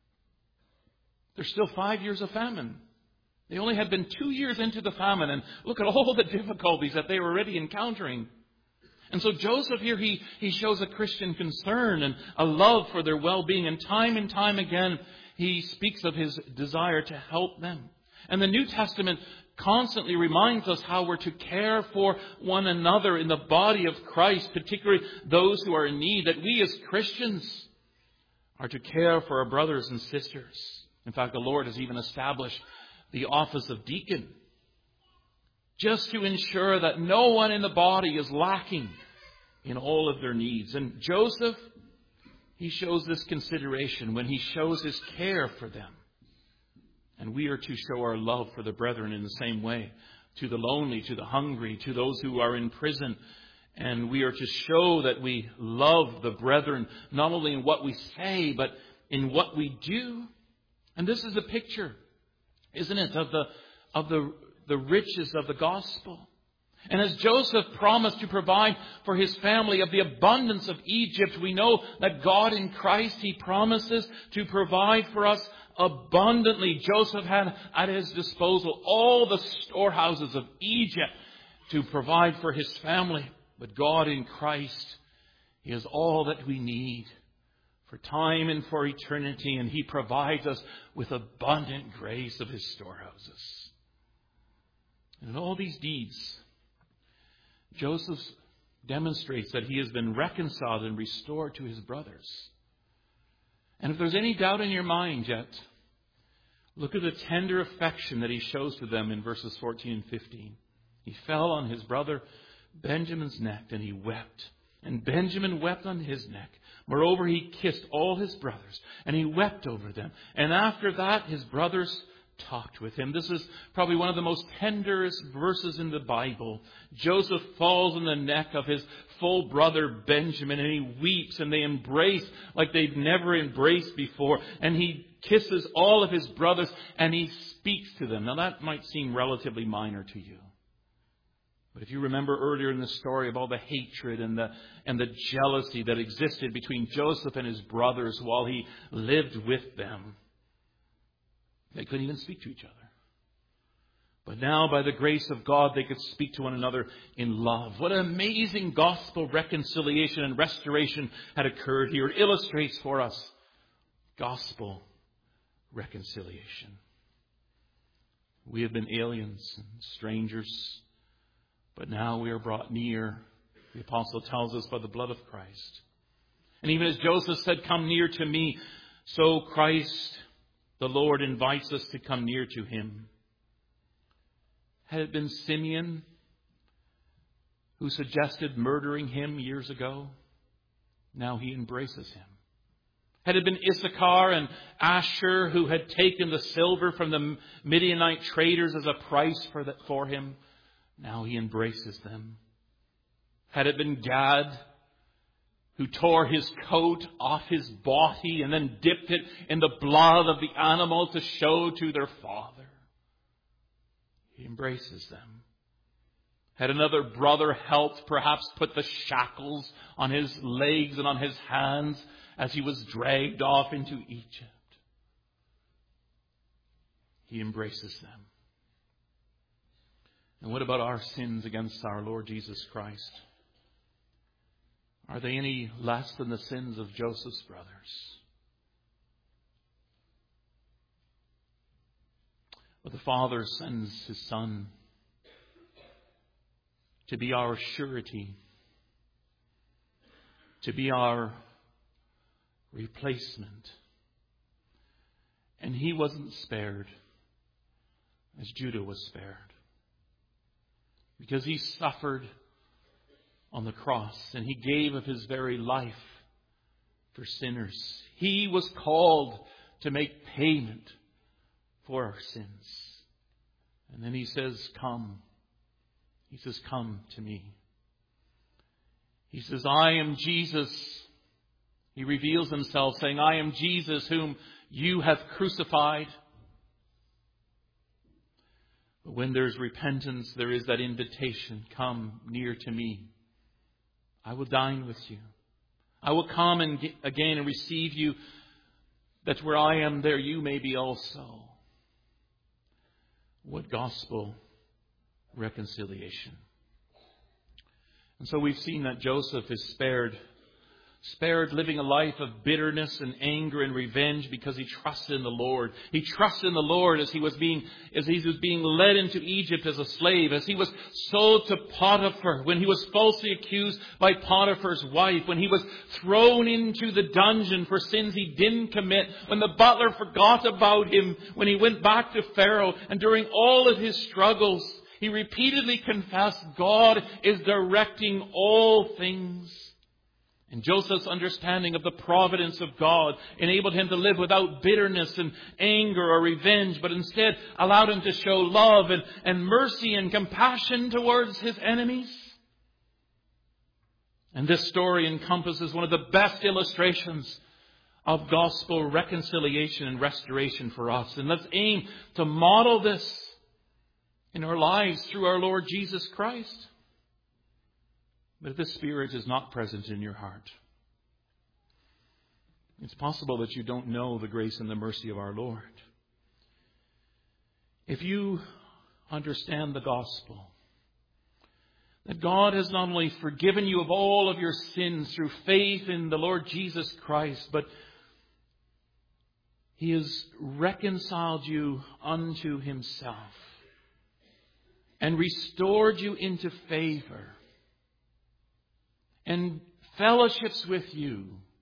There's still five years of famine. They only had been two years into the famine, and look at all the difficulties that they were already encountering. And so Joseph here, he, he shows a Christian concern and a love for their well-being. And time and time again, he speaks of his desire to help them. And the New Testament constantly reminds us how we're to care for one another in the body of Christ, particularly those who are in need, that we as Christians are to care for our brothers and sisters. In fact, the Lord has even established the office of deacon, just to ensure that no one in the body is lacking in all of their needs. And Joseph, he shows this consideration when he shows his care for them. And we are to show our love for the brethren in the same way. To the lonely, to the hungry, to those who are in prison. And we are to show that we love the brethren, not only in what we say, but in what we do. And this is a picture, isn't it, of the of the, the riches of the gospel. And as Joseph promised to provide for his family of the abundance of Egypt, we know that God in Christ, He promises to provide for us abundantly. Joseph had at his disposal all the storehouses of Egypt to provide for his family. But God in Christ, He has all that we need for time and for eternity, and He provides us with abundant grace of His storehouses. And in all these deeds, Joseph demonstrates that he has been reconciled and restored to his brothers. And if there's any doubt in your mind yet, look at the tender affection that he shows to them in verses fourteen and fifteen. He fell on his brother Benjamin's neck and he wept. And Benjamin wept on his neck. Moreover, he kissed all his brothers and he wept over them. And after that, his brothers talked with him. This is probably one of the most tenderest verses in the Bible. Joseph falls on the neck of his full brother Benjamin and he weeps and they embrace like they've never embraced before. And he kisses all of his brothers and he speaks to them. Now that might seem relatively minor to you. But if you remember earlier in the story of all the hatred and the and the jealousy that existed between Joseph and his brothers while he lived with them, they couldn't even speak to each other. But now, by the grace of God, they could speak to one another in love. What an amazing gospel reconciliation and restoration had occurred here. It illustrates for us gospel reconciliation. We have been aliens and strangers, but now we are brought near, the apostle tells us, by the blood of Christ. And even as Joseph said, "Come near to me," so Christ, the Lord, invites us to come near to Him. Had it been Simeon who suggested murdering him years ago? Now he embraces him. Had it been Issachar and Asher who had taken the silver from the Midianite traders as a price for, the, for him? Now he embraces them. Had it been Gad who tore his coat off his body and then dipped it in the blood of the animal to show to their father? He embraces them. Had another brother helped perhaps put the shackles on his legs and on his hands as he was dragged off into Egypt? He embraces them. And what about our sins against our Lord Jesus Christ? Are they any less than the sins of Joseph's brothers? But the Father sends His Son to be our surety, to be our replacement. And He wasn't spared as Judah was spared, because He suffered on the cross, and He gave of His very life for sinners. He was called to make payment for our sins. And then He says, "Come." He says, "Come to me." He says, "I am Jesus." He reveals Himself saying, "I am Jesus whom you have crucified." But when there's repentance, there is that invitation, "Come near to me. I will dine with you. I will come and get, again and receive you, that where I am, there you may be also." What gospel reconciliation. And so we've seen that Joseph is spared. Spared living a life of bitterness and anger and revenge because he trusted in the Lord. He trusted in the Lord as he was being as he was being led into Egypt as a slave, as he was sold to Potiphar, when he was falsely accused by Potiphar's wife, when he was thrown into the dungeon for sins he didn't commit, when the butler forgot about him, when he went back to Pharaoh, and during all of his struggles, he repeatedly confessed, God is directing all things. And Joseph's understanding of the providence of God enabled him to live without bitterness and anger or revenge, but instead allowed him to show love and, and mercy and compassion towards his enemies. And this story encompasses one of the best illustrations of gospel reconciliation and restoration for us. And let's aim to model this in our lives through our Lord Jesus Christ. But if this Spirit is not present in your heart, it's possible that you don't know the grace and the mercy of our Lord. If you understand the gospel, that God has not only forgiven you of all of your sins through faith in the Lord Jesus Christ, but He has reconciled you unto Himself and restored you into favor and fellowships with you,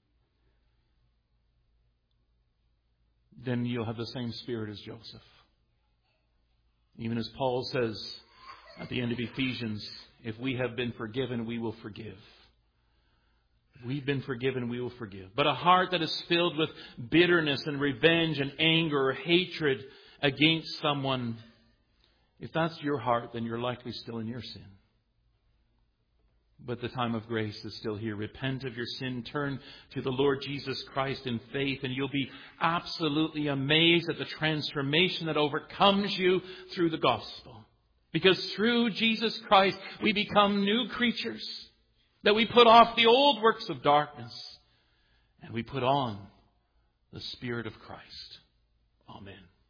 then you'll have the same spirit as Joseph. Even as Paul says at the end of Ephesians, if we have been forgiven, we will forgive. If we've been forgiven, we will forgive. But a heart that is filled with bitterness and revenge and anger or hatred against someone, if that's your heart, then you're likely still in your sin. But the time of grace is still here. Repent of your sin. Turn to the Lord Jesus Christ in faith, and you'll be absolutely amazed at the transformation that overcomes you through the gospel. Because through Jesus Christ, we become new creatures. That we put off the old works of darkness, and we put on the Spirit of Christ. Amen.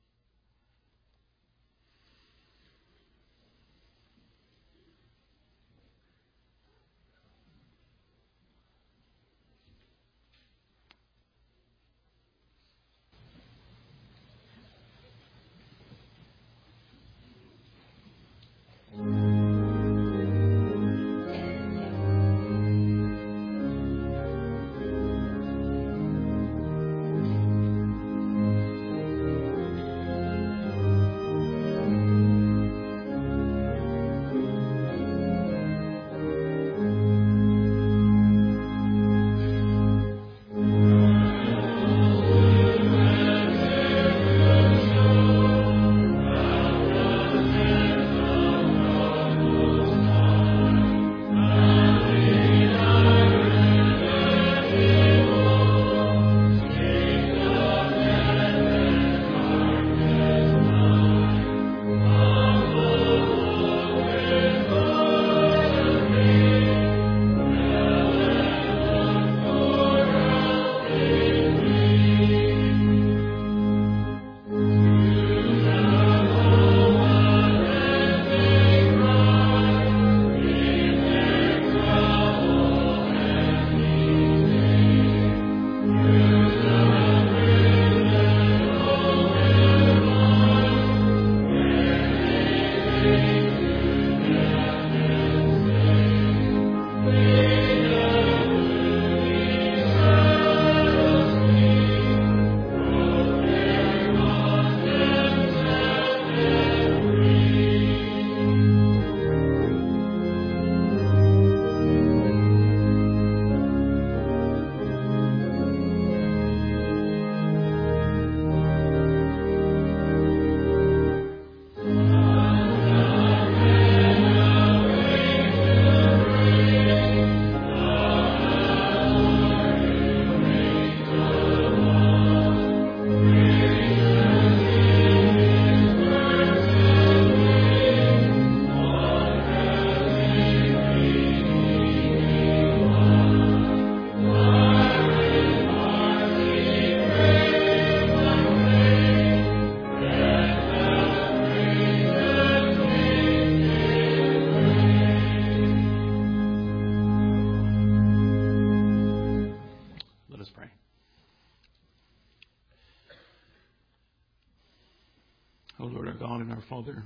Father,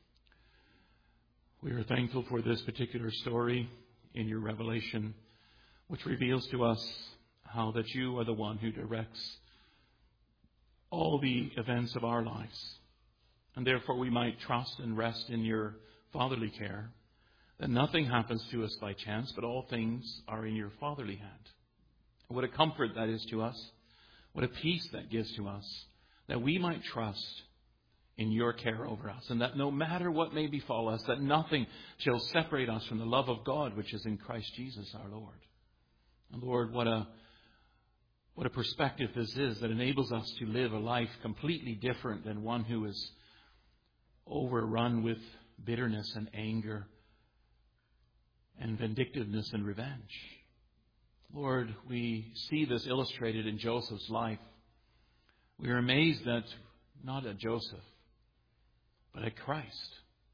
we are thankful for this particular story in your revelation, which reveals to us how that you are the one who directs all the events of our lives. And therefore we might trust and rest in your fatherly care, that nothing happens to us by chance, but all things are in your fatherly hand. What a comfort that is to us. What a peace that gives to us, that we might trust in your care over us, and that no matter what may befall us, that nothing shall separate us from the love of God which is in Christ Jesus our Lord. And Lord, what a what a perspective this is that enables us to live a life completely different than one who is overrun with bitterness and anger and vindictiveness and revenge. Lord, we see this illustrated in Joseph's life. We are amazed that not at Joseph, but at Christ,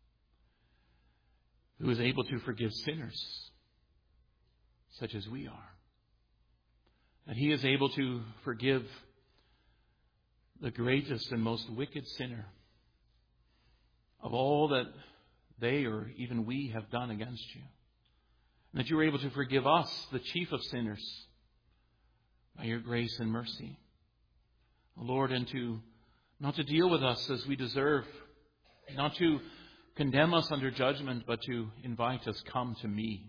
who is able to forgive sinners such as we are. That He is able to forgive the greatest and most wicked sinner of all that they or even we have done against you. And that you are able to forgive us, the chief of sinners, by your grace and mercy. Lord, and to not to deal with us as we deserve, not to condemn us under judgment, but to invite us, come to me.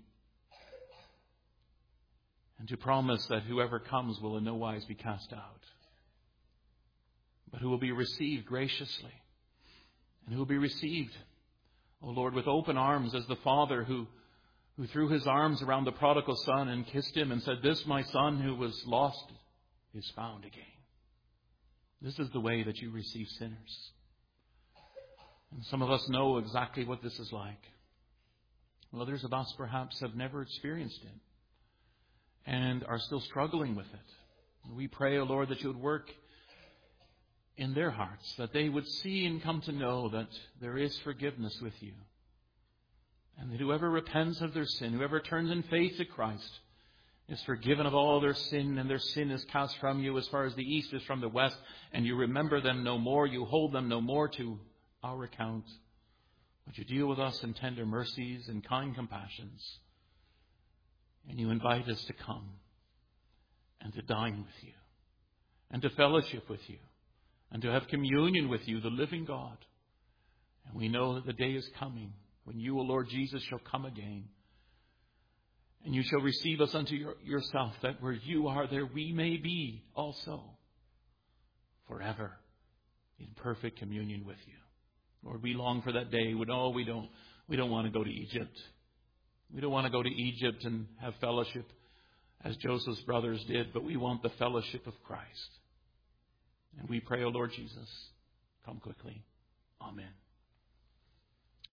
And to promise that whoever comes will in no wise be cast out, but who will be received graciously, and who will be received, O Lord, with open arms, as the Father who, who threw His arms around the prodigal son and kissed him and said, "This my son who was lost is found again." This is the way that you receive sinners. And some of us know exactly what this is like. Well, others of us perhaps have never experienced it and are still struggling with it. We pray, O Lord, that you would work in their hearts, that they would see and come to know that there is forgiveness with you. And that whoever repents of their sin, whoever turns in faith to Christ, is forgiven of all their sin, and their sin is cast from you as far as the east is from the west, and you remember them no more, you hold them no more to our account. But you deal with us in tender mercies and kind compassions, and you invite us to come and to dine with you, and to fellowship with you, and to have communion with you, the living God. And we know that the day is coming when you, O Lord Jesus, shall come again. And you shall receive us unto your, yourself, that where you are, there we may be also forever in perfect communion with you. Lord, we long for that day. We know we don't, we don't want to go to Egypt. We don't want to go to Egypt and have fellowship as Joseph's brothers did, but we want the fellowship of Christ. And we pray, O Lord Jesus, come quickly. Amen.